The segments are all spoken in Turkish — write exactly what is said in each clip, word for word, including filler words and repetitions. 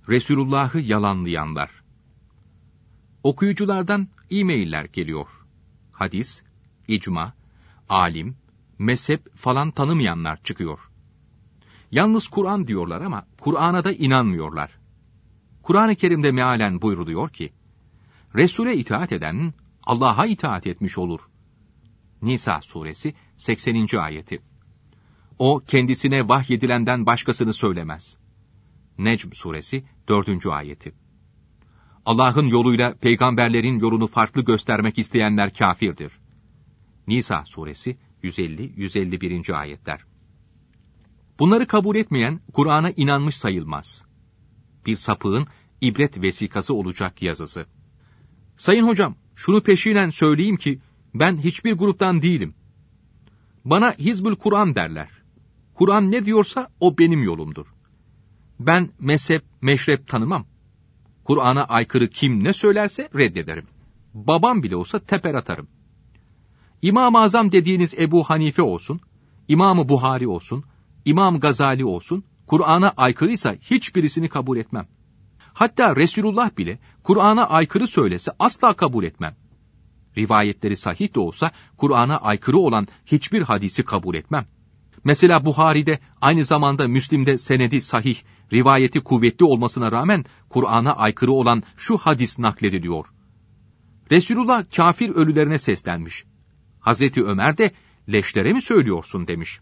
Resulullah'ı yalanlayanlar. Okuyuculardan e-mailler geliyor. Hadis, icma, alim, mezhep falan tanımayanlar çıkıyor. Yalnız Kur'an diyorlar ama Kur'an'a da inanmıyorlar. Kur'an-ı Kerim'de mealen buyruluyor ki, Resul'e itaat eden Allah'a itaat etmiş olur. Nisa suresi sekseninci ayeti. O kendisine vahyedilenden başkasını söylemez. Necm suresi dördüncü ayeti. Allah'ın yoluyla peygamberlerin yolunu farklı göstermek isteyenler kâfirdir. Nisa suresi yüz elli yüz elli birinci ayetler. Bunları kabul etmeyen Kur'an'a inanmış sayılmaz. Bir sapığın ibret vesikası olacak yazısı. Sayın hocam, şunu peşinen söyleyeyim ki ben hiçbir gruptan değilim. Bana Hizbül Kur'an derler. Kur'an ne diyorsa o benim yolumdur. Ben mezhep, meşrep tanımam. Kur'an'a aykırı kim ne söylerse reddederim. Babam bile olsa teper atarım. İmam-ı Azam dediğiniz Ebu Hanife olsun, İmam-ı Buhari olsun, İmam Gazali olsun, Kur'an'a aykırıysa hiçbirisini kabul etmem. Hatta Resulullah bile Kur'an'a aykırı söylese asla kabul etmem. Rivayetleri sahih de olsa Kur'an'a aykırı olan hiçbir hadisi kabul etmem. Mesela Buhari'de aynı zamanda Müslim'de senedi sahih, rivayeti kuvvetli olmasına rağmen Kur'an'a aykırı olan şu hadis naklediliyor. Resulullah kafir ölülerine seslenmiş. Hazreti Ömer de leşlere mi söylüyorsun demiş.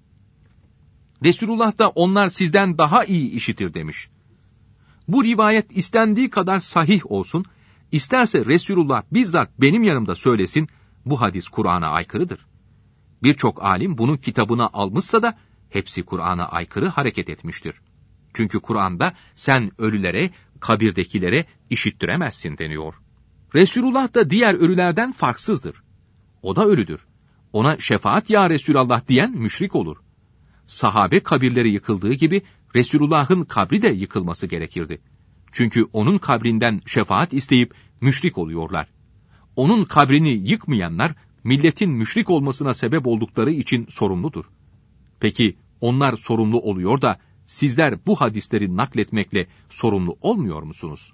Resulullah da onlar sizden daha iyi işitir demiş. Bu rivayet istendiği kadar sahih olsun, isterse Resulullah bizzat benim yanımda söylesin, bu hadis Kur'an'a aykırıdır. Birçok alim bunu kitabına almışsa da hepsi Kur'an'a aykırı hareket etmiştir. Çünkü Kur'an'da sen ölülere, kabirdekilere işittiremezsin deniyor. Resulullah da diğer ölülerden farksızdır. O da ölüdür. Ona şefaat ya Resulallah diyen müşrik olur. Sahabe kabirleri yıkıldığı gibi Resulullah'ın kabri de yıkılması gerekirdi. Çünkü onun kabrinden şefaat isteyip müşrik oluyorlar. Onun kabrini yıkmayanlar milletin müşrik olmasına sebep oldukları için sorumludur. Peki onlar sorumlu oluyor da sizler bu hadisleri nakletmekle sorumlu olmuyor musunuz?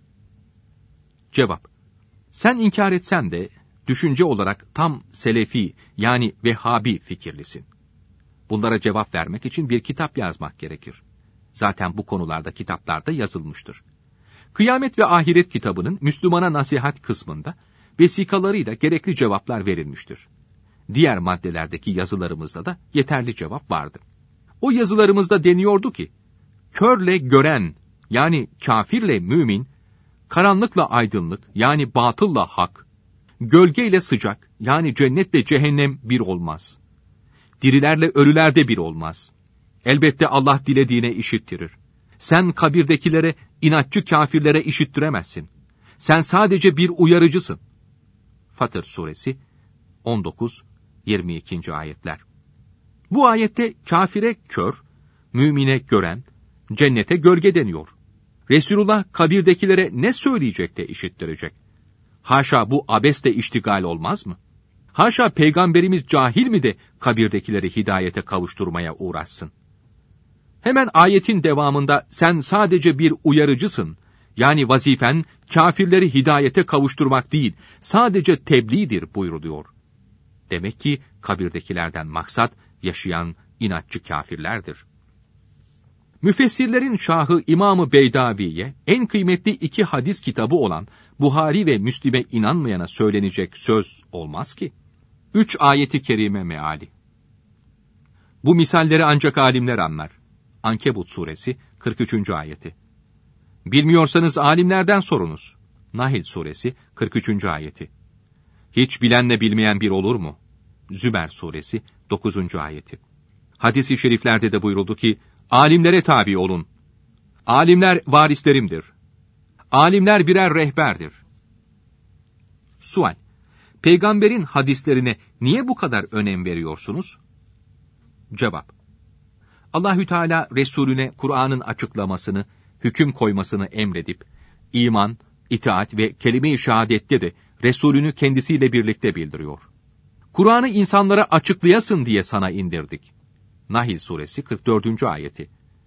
Cevap: sen inkar etsen de düşünce olarak tam Selefi yani Vehhabi fikirlisin. Bunlara cevap vermek için bir kitap yazmak gerekir. Zaten bu konularda kitaplarda yazılmıştır. Kıyamet ve Ahiret kitabının Müslümana nasihat kısmında vesikalarıyla gerekli cevaplar verilmiştir. Diğer maddelerdeki yazılarımızda da yeterli cevap vardı. O yazılarımızda deniyordu ki, körle gören yani kafirle mümin, karanlıkla aydınlık yani batılla hak, gölgeyle sıcak yani cennetle cehennem bir olmaz. Dirilerle ölüler de bir olmaz. Elbette Allah dilediğine işittirir. Sen kabirdekilere, inatçı kafirlere işittiremezsin. Sen sadece bir uyarıcısın. Fatır suresi on dokuz yirmi ikinci ayetler. Bu ayette kafire kör, mümine gören, cennete gölge deniyor. Resulullah kabirdekilere ne söyleyecek de işittirecek? Haşa bu abesle iştigal olmaz mı? Haşa peygamberimiz cahil mi de kabirdekileri hidayete kavuşturmaya uğraşsın? Hemen ayetin devamında sen sadece bir uyarıcısın. Yani vazifen kafirleri hidayete kavuşturmak değil, sadece tebliğdir buyruluyor. Demek ki kabirdekilerden maksat yaşayan inatçı kafirlerdir. Müfessirlerin şahı İmam-ı Beydavi'ye en kıymetli iki hadis kitabı olan Buhari ve Müslim'e inanmayana söylenecek söz olmaz ki. Üç ayeti kerime meali. Bu misalleri ancak alimler anlar. Ankebut suresi kırk üçüncü ayeti. Bilmiyorsanız alimlerden sorunuz. Nahl suresi kırk üçüncü ayeti. Hiç bilenle bilmeyen bir olur mu? Zümer suresi dokuzuncu ayeti. Hadis-i şeriflerde de buyuruldu ki, alimlere tabi olun. Alimler varislerimdir. Alimler birer rehberdir. Sual: Peygamberin hadislerine niye bu kadar önem veriyorsunuz? Cevap: Allahü Teala Resulüne Kur'an'ın açıklamasını, hüküm koymasını emredip, iman, itaat ve kelime-i şehadette de Resulünü kendisiyle birlikte bildiriyor. Kur'an'ı insanlara açıklayasın diye sana indirdik. Nahl suresi kırk dördüncü ayeti.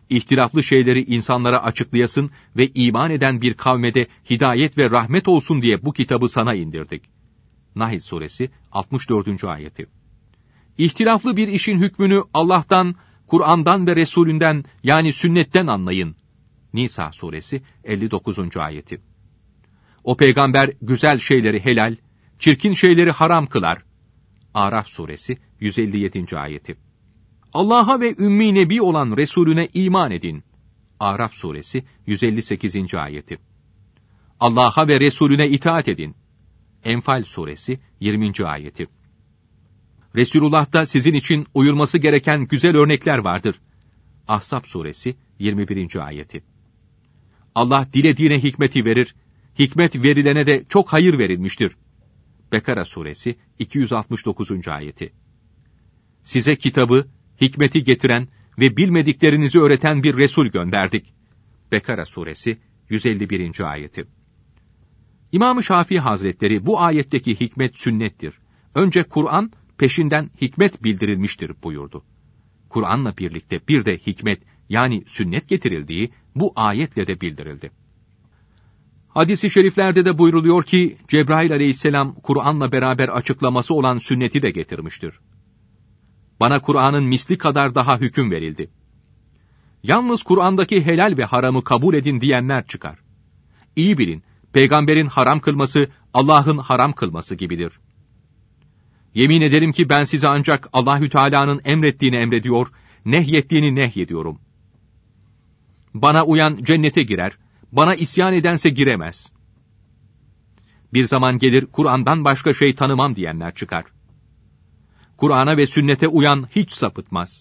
İhtilaflı şeyleri insanlara açıklayasın ve iman eden bir kavme de hidayet ve rahmet olsun diye bu kitabı sana indirdik. Nahl suresi altmış dördüncü ayeti. İhtilaflı bir işin hükmünü Allah'tan, Kur'an'dan ve Resulünden yani sünnetten anlayın. Nisa suresi elli dokuzuncu ayeti. O peygamber güzel şeyleri helal, çirkin şeyleri haram kılar. Araf suresi yüz elli yedinci ayeti. Allah'a ve ümmi nebi olan Resulüne iman edin. Araf suresi yüz elli sekizinci ayeti. Allah'a ve Resulüne itaat edin. Enfal suresi yirminci ayeti. Resulullah'ta sizin için uyulması gereken güzel örnekler vardır. Ahzab suresi yirmi birinci ayeti. Allah dilediğine hikmeti verir, hikmet verilene de çok hayır verilmiştir. Bekara suresi iki yüz altmış dokuzuncu ayeti. Size kitabı, hikmeti getiren ve bilmediklerinizi öğreten bir Resul gönderdik. Bekara suresi yüz elli birinci ayeti. İmam-ı Şafii Hazretleri bu ayetteki hikmet sünnettir. Önce Kur'an, peşinden hikmet bildirilmiştir buyurdu. Kur'an'la birlikte bir de hikmet yani sünnet getirildiği bu ayetle de bildirildi. Hadis-i şeriflerde de buyruluyor ki Cebrail aleyhisselam Kur'an'la beraber açıklaması olan sünneti de getirmiştir. Bana Kur'an'ın misli kadar daha hüküm verildi. Yalnız Kur'an'daki helal ve haramı kabul edin diyenler çıkar. İyi bilin, peygamberin haram kılması Allah'ın haram kılması gibidir. Yemin ederim ki ben size ancak Allahü Teala'nın emrettiğini emrediyor, nehyettiğini nehyediyorum. Bana uyan cennete girer, bana isyan edense giremez. Bir zaman gelir Kur'an'dan başka şey tanımam diyenler çıkar. Kur'an'a ve sünnete uyan hiç sapıtmaz.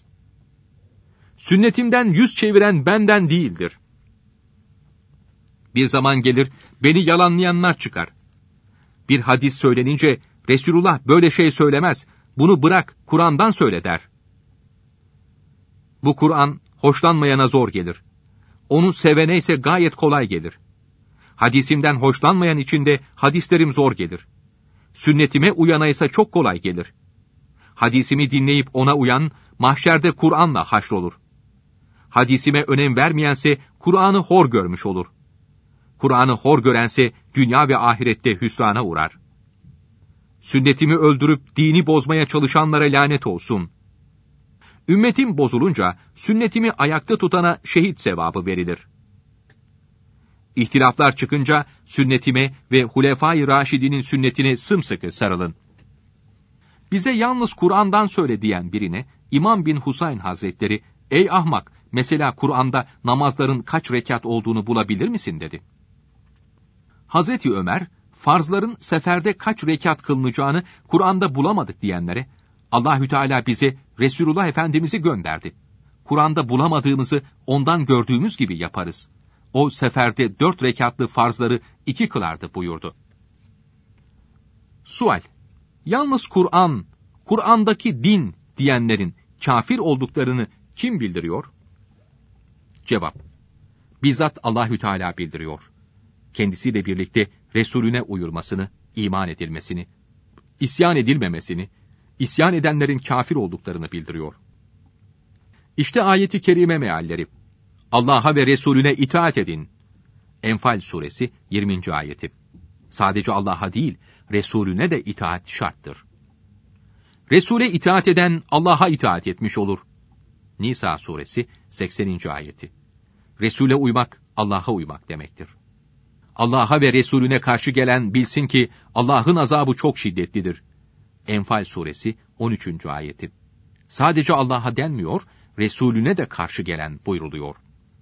Sünnetimden yüz çeviren benden değildir. Bir zaman gelir beni yalanlayanlar çıkar. Bir hadis söylenince Resulullah böyle şey söylemez, bunu bırak Kur'an'dan söyle der. Bu Kur'an hoşlanmayana zor gelir. Onu sevene ise gayet kolay gelir. Hadisimden hoşlanmayan için de hadislerim zor gelir. Sünnetime uyana ise çok kolay gelir. Hadisimi dinleyip ona uyan, mahşerde Kur'an'la haşrolur. Hadisime önem vermeyense Kur'an'ı hor görmüş olur. Kur'an'ı hor görense dünya ve ahirette hüsrana uğrar. Sünnetimi öldürüp dini bozmaya çalışanlara lanet olsun. Ümmetim bozulunca sünnetimi ayakta tutana şehit sevabı verilir. İhtilaflar çıkınca sünnetime ve Hulefai Raşidinin sünnetine sımsıkı sarılın. Bize yalnız Kur'an'dan söyle diyen birine İmam bin Husayn Hazretleri, ey ahmak, mesela Kur'an'da namazların kaç rekat olduğunu bulabilir misin dedi. Hazreti Ömer, farzların seferde kaç rekat kılınacağını Kur'an'da bulamadık diyenlere, Allahü Teala bize Resulullah Efendimiz'i gönderdi. Kur'an'da bulamadığımızı ondan gördüğümüz gibi yaparız. O seferde dört rekatlı farzları iki kılardı buyurdu. Sual: Yalnız Kur'an, Kur'an'daki din diyenlerin kafir olduklarını kim bildiriyor? Cevap: Bizzat Allahü Teala bildiriyor. Kendisiyle birlikte Resulüne uyulmasını, iman edilmesini, isyan edilmemesini, isyan edenlerin kafir olduklarını bildiriyor. İşte ayeti kerime mealleri. Allah'a ve Resulüne itaat edin. Enfal suresi yirminci ayeti. Sadece Allah'a değil, Resulüne de itaat şarttır. Resul'e itaat eden Allah'a itaat etmiş olur. Nisa suresi sekseninci ayeti. Resul'e uymak, Allah'a uymak demektir. Allah'a ve Resulüne karşı gelen bilsin ki Allah'ın azabı çok şiddetlidir. Enfal suresi on üçüncü ayeti. Sadece Allah'a denmiyor, Resulüne de karşı gelen buyruluyor.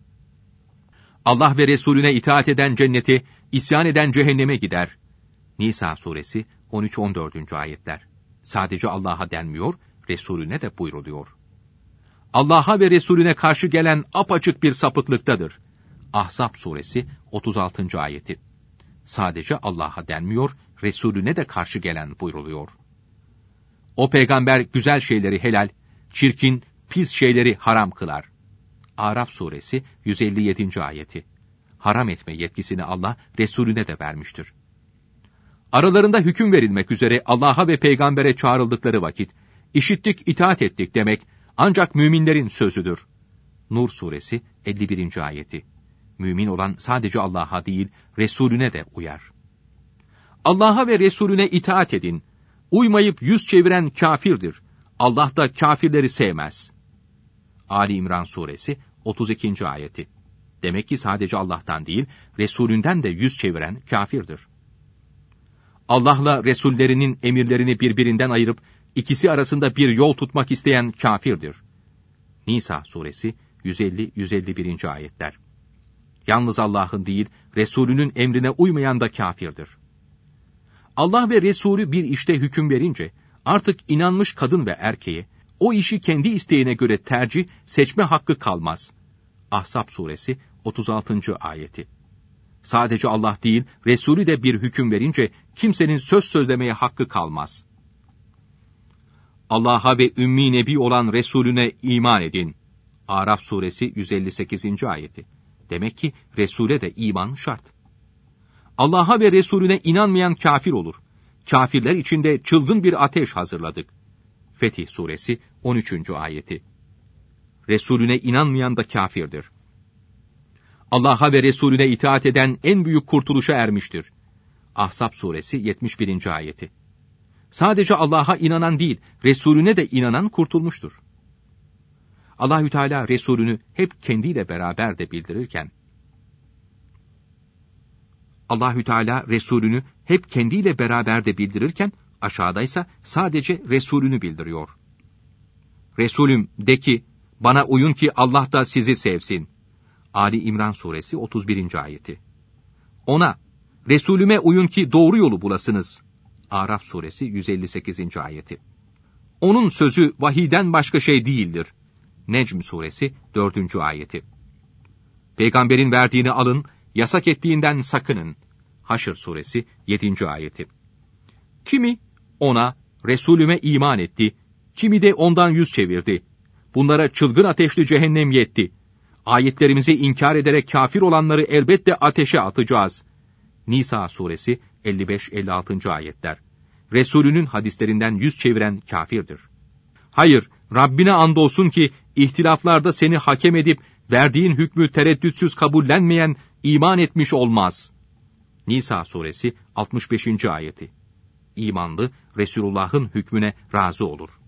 Allah ve Resulüne itaat eden cennete, isyan eden cehenneme gider. Nisa suresi on üç on dördüncü ayetler. Sadece Allah'a denmiyor, Resulüne de buyruluyor. Allah'a ve Resulüne karşı gelen apaçık bir sapıklıktadır. Ahzab suresi otuz altıncı ayeti. Sadece Allah'a denmiyor, Resulüne de karşı gelen buyruluyor. O peygamber güzel şeyleri helal, çirkin, pis şeyleri haram kılar. Araf suresi yüz elli yedinci ayeti. Haram etme yetkisini Allah Resulüne de vermiştir. Aralarında hüküm verilmek üzere Allah'a ve peygambere çağrıldıkları vakit, işittik, itaat ettik demek ancak müminlerin sözüdür. Nur suresi elli birinci ayeti. Mümin olan sadece Allah'a değil, Resulüne de uyar. Allah'a ve Resulüne itaat edin. Uymayıp yüz çeviren kafirdir. Allah da kafirleri sevmez. Ali İmran suresi otuz ikinci ayeti. Demek ki sadece Allah'tan değil, Resulünden de yüz çeviren kafirdir. Allah'la Resullerinin emirlerini birbirinden ayırıp, ikisi arasında bir yol tutmak isteyen kafirdir. Nisa suresi yüz elli yüz elli birinci ayetler. Yalnız Allah'ın değil, Resulünün emrine uymayan da kafirdir. Allah ve Resulü bir işte hüküm verince, artık inanmış kadın ve erkeğe, o işi kendi isteğine göre tercih, seçme hakkı kalmaz. Ahzab suresi otuz altıncı ayeti. Sadece Allah değil, Resulü de bir hüküm verince, kimsenin söz söylemeye hakkı kalmaz. Allah'a ve ümmi nebi olan Resulüne iman edin. Araf suresi yüz elli sekizinci ayeti. Demek ki Resul'e de iman şart. Allah'a ve Resulüne inanmayan kafir olur. Kafirler içinde çılgın bir ateş hazırladık. Fetih suresi on üçüncü ayeti. Resulüne inanmayan da kafirdir. Allah'a ve Resulüne itaat eden en büyük kurtuluşa ermiştir. Ahzab suresi yetmiş birinci ayeti. Sadece Allah'a inanan değil, Resulüne de inanan kurtulmuştur. Allahü Teala Resulünü hep kendiyle beraber de bildirirken, Allahü Teala Resulünü hep kendiyle beraber de bildirirken, aşağıdaysa sadece Resulünü bildiriyor. Resulüm de ki, bana uyun ki Allah da sizi sevsin. Ali İmran suresi otuz birinci ayeti. Ona, Resulüme uyun ki doğru yolu bulasınız. Araf suresi yüz elli sekizinci ayeti. Onun sözü vahiyden başka şey değildir. Necm suresi dördüncü ayeti. Peygamberin verdiğini alın, yasak ettiğinden sakının. Haşr suresi yedinci ayeti. Kimi ona, Resulüme iman etti, kimi de ondan yüz çevirdi. Bunlara çılgın ateşli cehennem yetti. Ayetlerimizi inkar ederek kafir olanları elbette ateşe atacağız. Nisa suresi elli beş elli altıncı ayetler. Resulünün hadislerinden yüz çeviren kafirdir. Hayır, Rabbine andolsun ki ihtilaflarda seni hakem edip verdiğin hükmü tereddütsüz kabullenmeyen iman etmiş olmaz. Nisa suresi altmış beşinci ayeti. İmanlı Resulullah'ın hükmüne razı olur.